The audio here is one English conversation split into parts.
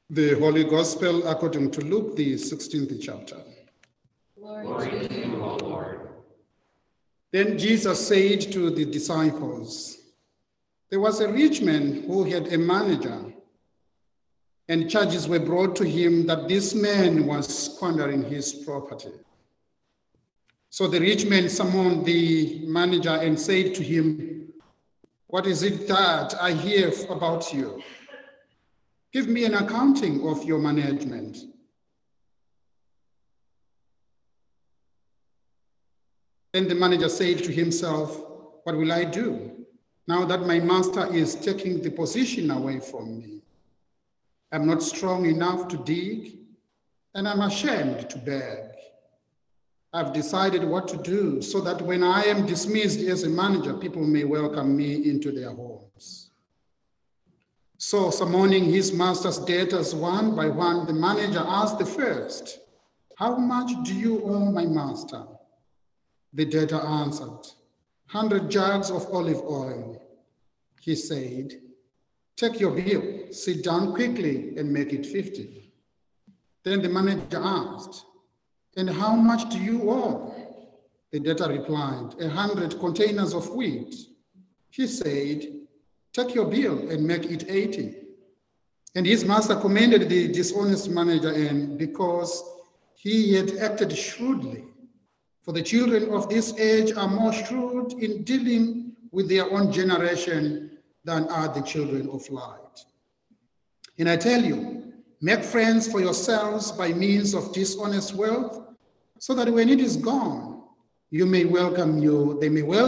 The Holy Gospel according to Luke, the 16th chapter. Glory to you, O Lord. Then Jesus said to the disciples, there was a rich man who had a manager, and charges were brought to him that this man was squandering his property. So the rich man summoned the manager and said to him, what is it that I hear about you? Give me an accounting of your management. Then the manager said to himself, what will I do now that my master is taking the position away from me? I'm not strong enough to dig, and I'm ashamed to beg. I've decided what to do so that when I am dismissed as a manager, people may welcome me into their homes. So, summoning his master's debtors one by one, the manager asked the first, how much do you owe my master? The debtor answered, 100 jugs of olive oil. He said, take your bill, sit down quickly and make it 50. Then the manager asked, and how much do you owe? The debtor replied, 100 containers of wheat. He said, take your bill and make it 80. And his master commended the dishonest manager, and because he had acted shrewdly. For the children of this age are more shrewd in dealing with their own generation than are the children of light. And I tell you, make friends for yourselves by means of dishonest wealth, so that when it is gone, they may welcome you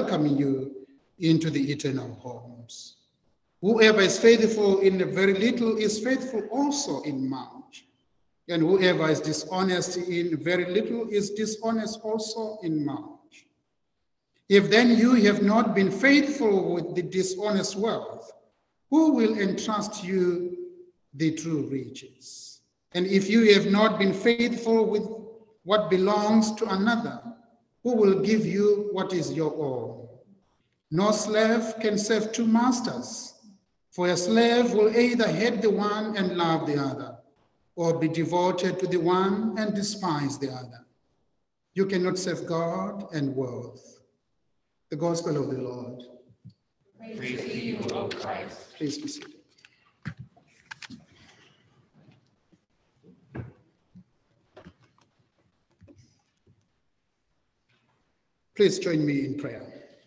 into the eternal homes. Whoever is faithful in a very little is faithful also in much. And whoever is dishonest in very little is dishonest also in much. If then you have not been faithful with the dishonest wealth, who will entrust you the true riches? And if you have not been faithful with what belongs to another, who will give you what is your own? No slave can serve two masters, for a slave will either hate the one and love the other, or be devoted to the one and despise the other. You cannot serve God and wealth. The Gospel of the Lord. Praise to you, O Christ. Please be seated. Please join me in prayer.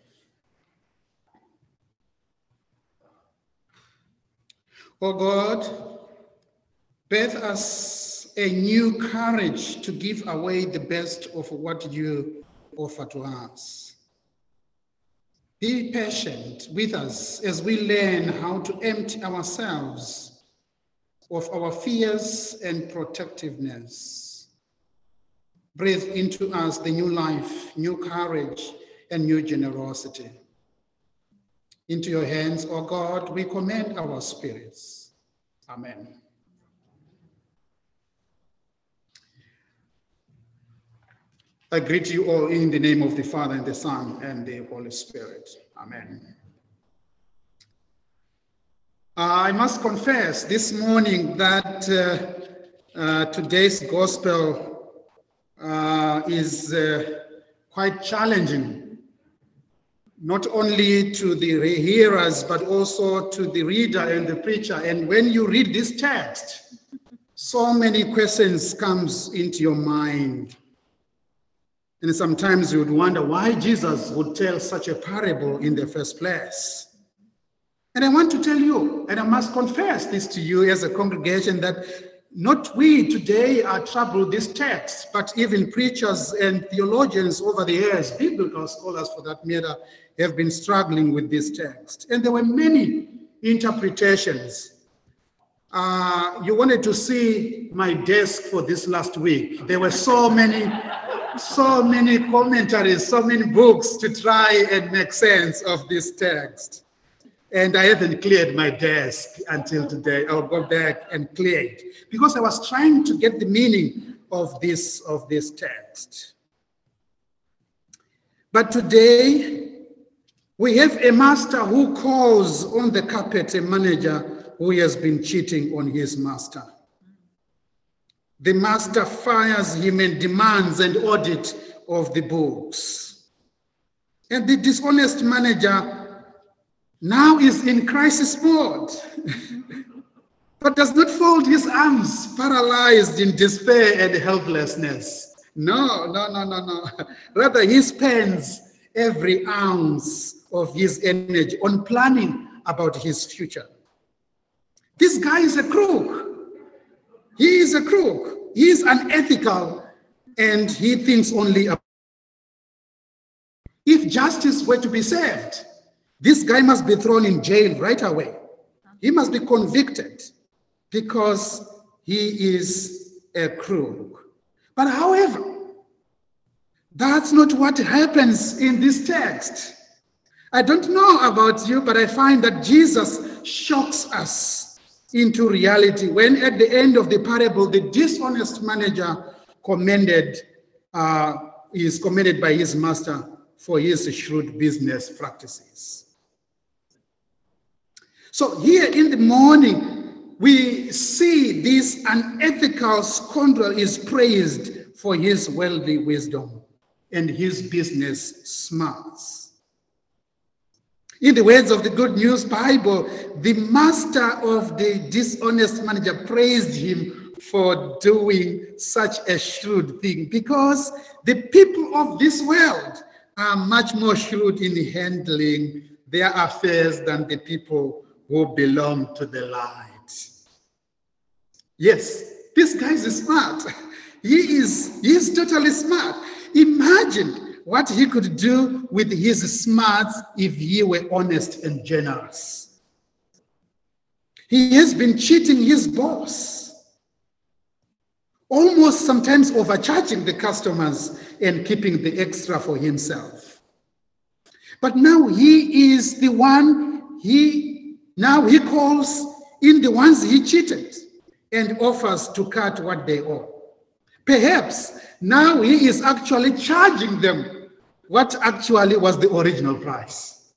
O God, birth us a new courage to give away the best of what you offer to us. Be patient with us as we learn how to empty ourselves of our fears and protectiveness. Breathe into us the new life, new courage, and new generosity. Into your hands, O God, we commend our spirits. Amen. I greet you all in the name of the Father, and the Son, and the Holy Spirit. Amen. I must confess this morning that today's gospel is quite challenging, not only to the hearers, but also to the reader and the preacher. And when you read this text, so many questions comes into your mind. And sometimes you would wonder why Jesus would tell such a parable in the first place. And I want to tell you, and I must confess this to you as a congregation, that not we today are troubled with this text, but even preachers and theologians over the years, biblical scholars for that matter, have been struggling with this text. And there were many interpretations. You wanted to see my desk for this last week. There were so many commentaries, so many books to try and make sense of this text. And I haven't cleared my desk until today. I'll go back and clear it because I was trying to get the meaning of this text. But today, we have a master who calls on the carpet a manager who has been cheating on his master. the master fires him and demands an audit of the books. And the dishonest manager now is in crisis mode, but does not fold his arms, paralyzed in despair and helplessness. No. Rather, he spends every ounce of his energy on planning about his future. This guy is a crook. He is a crook. He is unethical, and he thinks only about. If justice were to be served, this guy must be thrown in jail right away. He must be convicted because he is a crook. But however, that's not what happens in this text. I don't know about you, but I find that Jesus shocks us into reality when at the end of the parable, the dishonest manager is commended by his master for his shrewd business practices. So here in the morning, we see this unethical scoundrel is praised for his worldly wisdom and his business smarts. In the words of the Good News Bible, the master of the dishonest manager praised him for doing such a shrewd thing, because the people of this world are much more shrewd in handling their affairs than the people who belong to the light. Yes, this guy is smart. He is totally smart. Imagine what he could do with his smarts if he were honest and generous. He has been cheating his boss, almost sometimes overcharging the customers and keeping the extra for himself. But now he is the one, he calls in the ones he cheated and offers to cut what they owe. Perhaps now he is actually charging them what actually was the original price.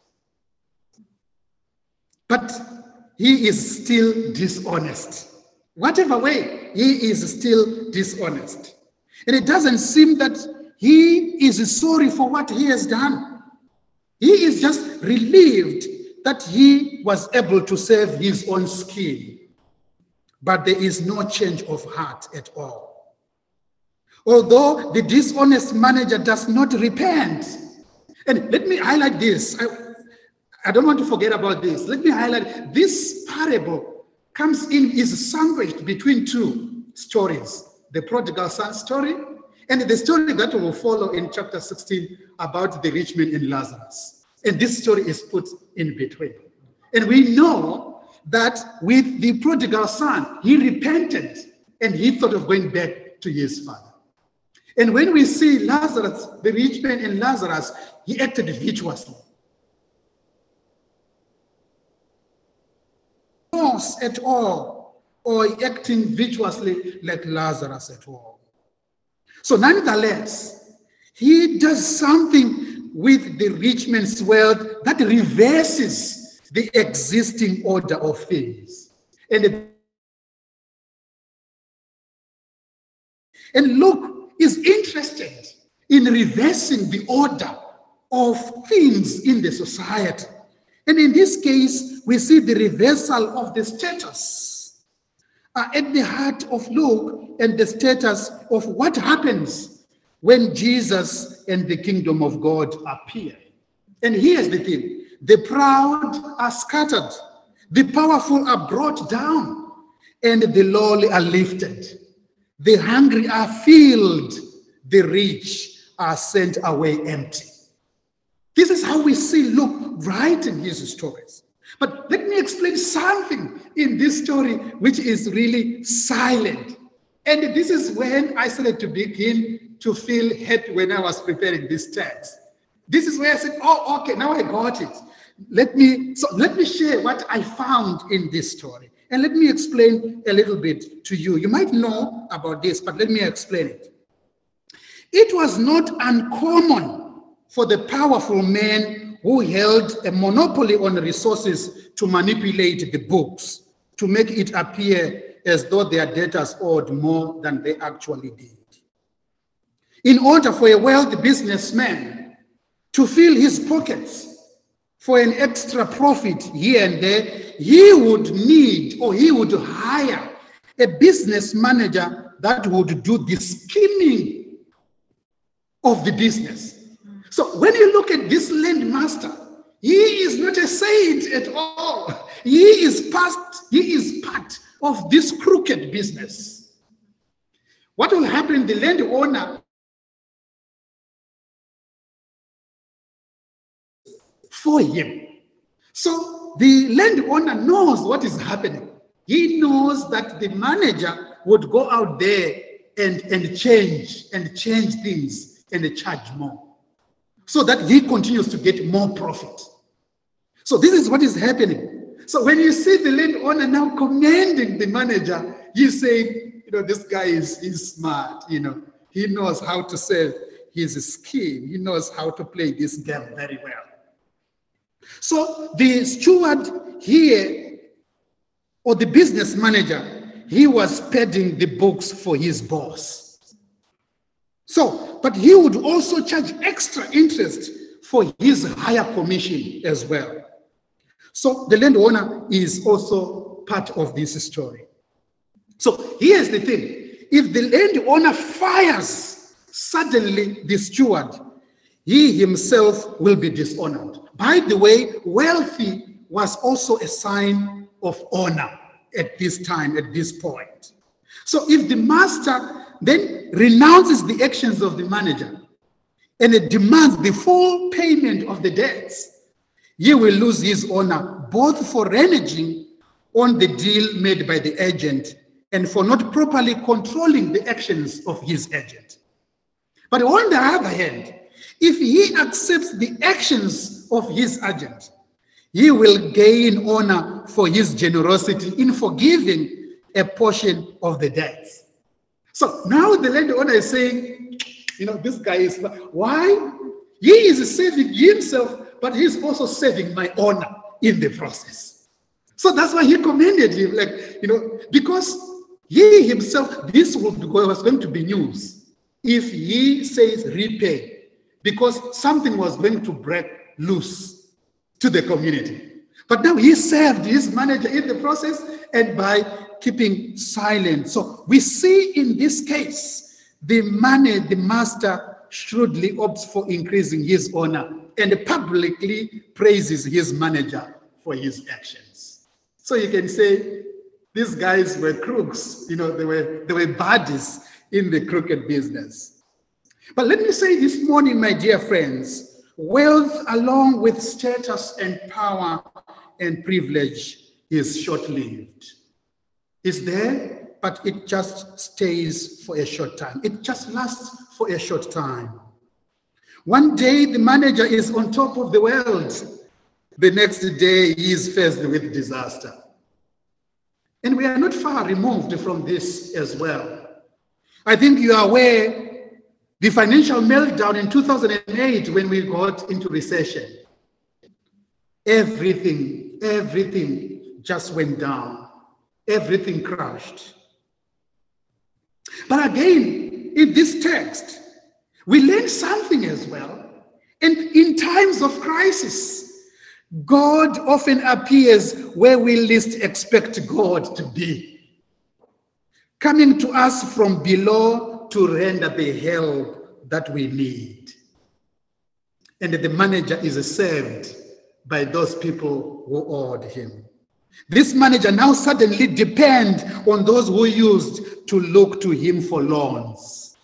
But he is still dishonest. Whatever way, he is still dishonest. And it doesn't seem that he is sorry for what he has done. He is just relieved that he was able to save his own skin. But there is no change of heart at all. Although the dishonest manager does not repent. And let me highlight this. I don't want to forget about this. Let me highlight this parable is sandwiched between two stories. The prodigal son story and the story that will follow in chapter 16 about the rich man and Lazarus. And this story is put in between. And we know that with the prodigal son, he repented and he thought of going back to his father. And when we see Lazarus, the rich man and Lazarus, he acted virtuously. Not at all, or acting virtuously like Lazarus at all. So nonetheless, he does something with the rich man's wealth that reverses the existing order of things. And Luke is interested in reversing the order of things in the society. And in this case, we see the reversal of the status at the heart of Luke, and the status of what happens when Jesus and the kingdom of God appear. And here's the thing: the proud are scattered, the powerful are brought down, and the lowly are lifted. The hungry are filled, the rich are sent away empty. This is how we see Luke writing his stories. But let me explain something in this story which is really silent. And this is when I started to begin to feel happy when I was preparing this text. This is where I said, oh, okay, now I got it. Let me share what I found in this story. And let me explain a little bit to you. You might know about this, but let me explain it. It was not uncommon for the powerful men who held a monopoly on resources to manipulate the books, to make it appear as though their debtors owed more than they actually did. In order for a wealthy businessman to fill his pockets for an extra profit here and there, he would need, or he would hire, a business manager that would do the scheming of the business. So when you look at this land master, he is not a saint at all. He is part of this crooked business. What will happen? The landowner for him. So the landowner knows what is happening. He knows that the manager would go out there and change things and charge more, so that he continues to get more profit. So this is what is happening. So when you see the landowner now commanding the manager, you say, this guy is smart, he knows how to sell his scheme. He knows how to play this game very well. So the steward here, or the business manager, he was padding the books for his boss. So, but he would also charge extra interest for his higher commission as well. So the landowner is also part of this story. So here's the thing. If the landowner fires suddenly the steward, he himself will be dishonored. By the way, wealthy was also a sign of honor at this time, at this point. So if the master then renounces the actions of the manager and it demands the full payment of the debts, he will lose his honor, both for reneging on the deal made by the agent and for not properly controlling the actions of his agent. But on the other hand, if he accepts the actions of his agent, he will gain honor for his generosity in forgiving a portion of the debts. So now the landowner is saying, this guy is, why? He is saving himself, but he's also saving my honor in the process. So that's why he commended him, because he himself, this was going to be news if he says repay, because something was going to break loose to the community. But now he served his manager in the process and by keeping silent. So we see in this case, the master shrewdly opts for increasing his honor and publicly praises his manager for his actions. So you can say these guys were crooks, they were buddies in the crooked business. But let me say this morning, my dear friends, wealth along with status and power and privilege is short-lived. It's there, but it just stays for a short time. It just lasts for a short time. One day the manager is on top of the world. The next day he is faced with disaster. And we are not far removed from this as well. I think you are aware the financial meltdown in 2008 when we got into recession. Everything just went down. Everything crashed. But again, in this text, we learn something as well. And in times of crisis, God often appears where we least expect God to be, coming to us from below to render the help that we need. And the manager is served by those people who owed him. This manager now suddenly depends on those who used to look to him for loans.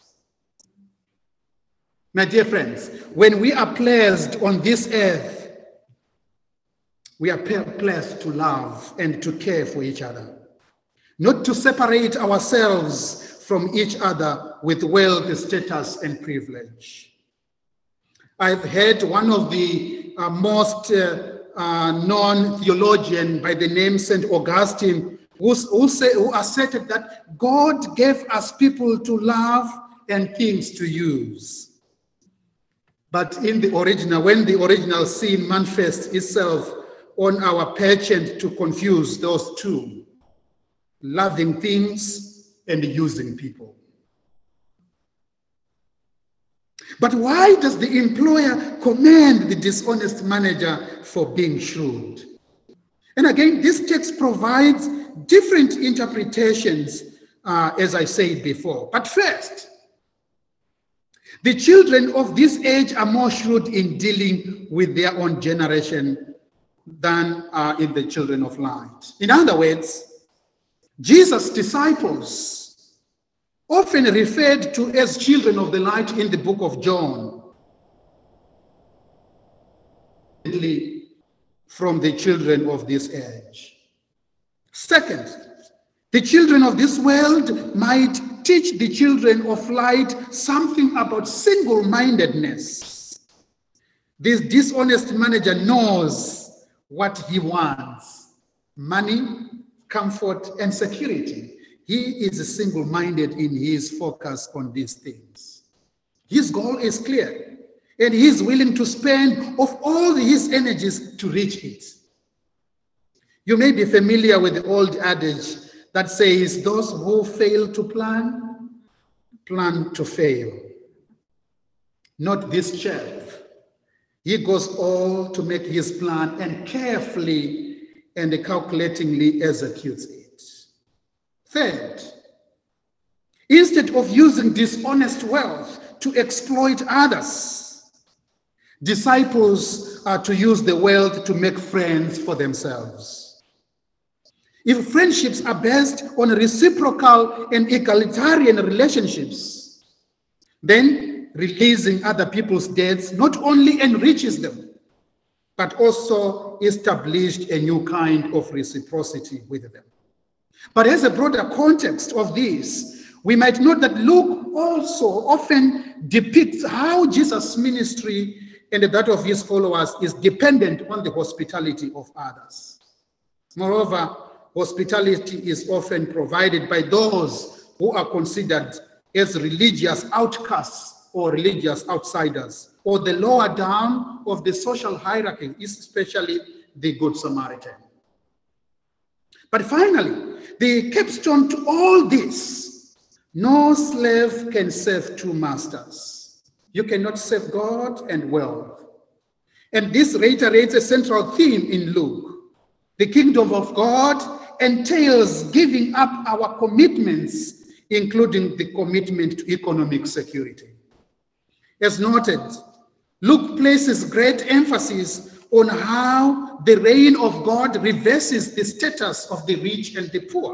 My dear friends, when we are placed on this earth, we are placed to love and to care for each other, not to separate ourselves from each other with wealth, status, and privilege. I've heard one of the most known theologian by the name St. Augustine, who asserted that God gave us people to love and things to use. But in the original, when the original sin manifests itself on our penchant to confuse those two, loving things, and using people. But why does the employer commend the dishonest manager for being shrewd? And again, this text provides different interpretations, as I said before. But first, the children of this age are more shrewd in dealing with their own generation than in the children of light. In other words, Jesus' disciples, often referred to as children of the light in the book of John, from the children of this age. Second, the children of this world might teach the children of light something about single-mindedness. This dishonest manager knows what he wants: money, comfort, and security. He is single-minded in his focus on these things. His goal is clear, and he is willing to spend of all his energies to reach it. You may be familiar with the old adage that says, those who fail to plan, plan to fail. Not this chap. He goes all to make his plan and carefully and calculatingly executes it. Third, instead of using dishonest wealth to exploit others, disciples are to use the wealth to make friends for themselves. If friendships are based on reciprocal and egalitarian relationships, then releasing other people's debts not only enriches them, but also established a new kind of reciprocity with them. But as a broader context of this, we might note that Luke also often depicts how Jesus' ministry and that of his followers is dependent on the hospitality of others. Moreover, hospitality is often provided by those who are considered as religious outcasts or religious outsiders, or the lower down of the social hierarchy, especially the Good Samaritan. But finally, the capstone to all this: no slave can serve two masters. You cannot serve God and wealth. And this reiterates a central theme in Luke. The kingdom of God entails giving up our commitments, including the commitment to economic security. As noted, Luke places great emphasis on how the reign of God reverses the status of the rich and the poor.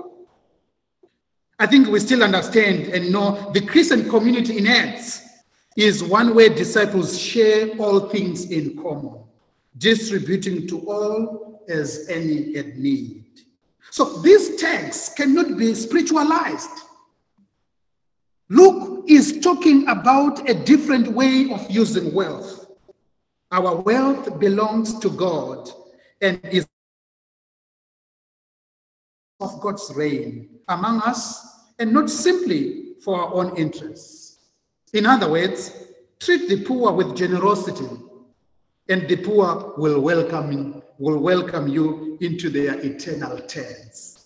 I think we still understand and know the Christian community in Acts is one where disciples share all things in common, distributing to all as any had need. So this text cannot be spiritualized. Luke is talking about a different way of using wealth. Our wealth belongs to God and is of God's reign among us, and not simply for our own interests. In other words, treat the poor with generosity, and the poor will welcome you into their eternal tents.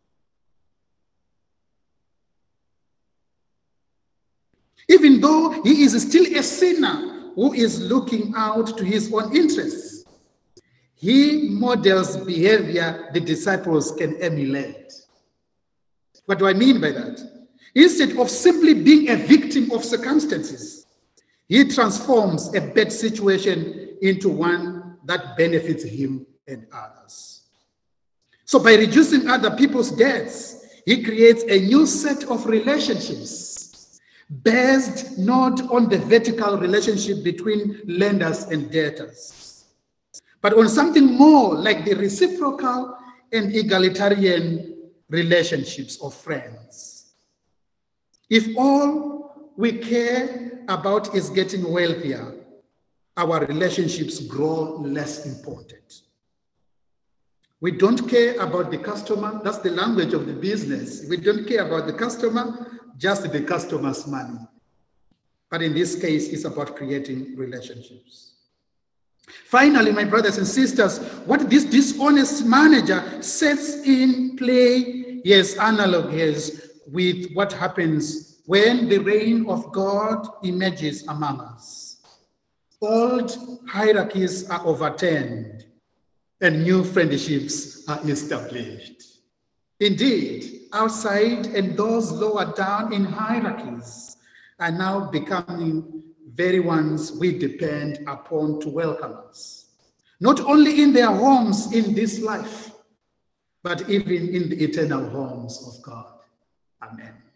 Even though he is still a sinner who is looking out to his own interests, he models behavior the disciples can emulate. What do I mean by that? Instead of simply being a victim of circumstances, he transforms a bad situation into one that benefits him and others. So by reducing other people's debts, he creates a new set of relationships based not on the vertical relationship between lenders and debtors, but on something more like the reciprocal and egalitarian relationships of friends. If all we care about is getting wealthier, our relationships grow less important. We don't care about the customer. That's the language of the business. We don't care about the customer, just the customer's money. But in this case, it's about creating relationships. Finally, my brothers and sisters, what this dishonest manager sets in play Yes, analogous with what happens when the reign of God emerges among us. Old hierarchies are overturned and new friendships are established. Indeed, outside and those lower down in hierarchies are now becoming very ones we depend upon to welcome us, not only in their homes in this life, but even in the eternal homes of God. Amen.